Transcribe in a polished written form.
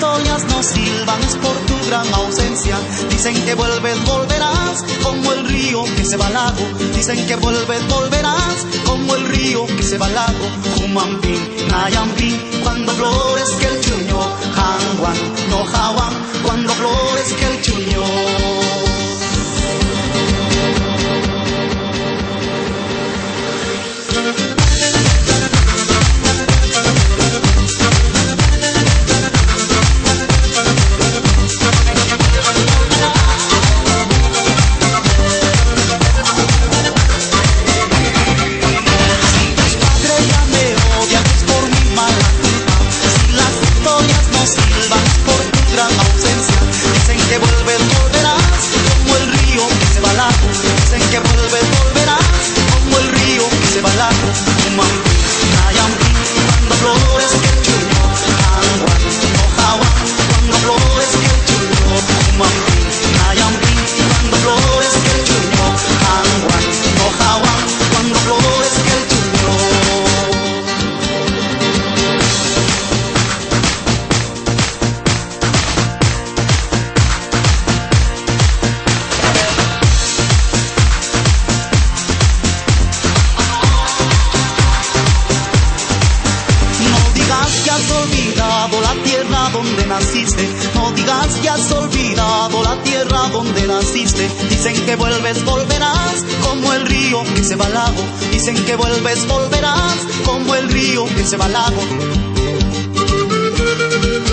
historias nos silban es por tu gran ausencia. Dicen que vuelves, volverás, como el río que se va al lago. Dicen que vuelves, volverás, como el río que se va al lago. Humampín, Nayampín, cuando florezca el chuño. Hanguan, no jawan, cuando florezca el chuño. No digas que has olvidado la tierra donde naciste. Dicen que vuelves, volverás, como el río que se va al lago. Dicen que vuelves, volverás, como el río que se va al lago.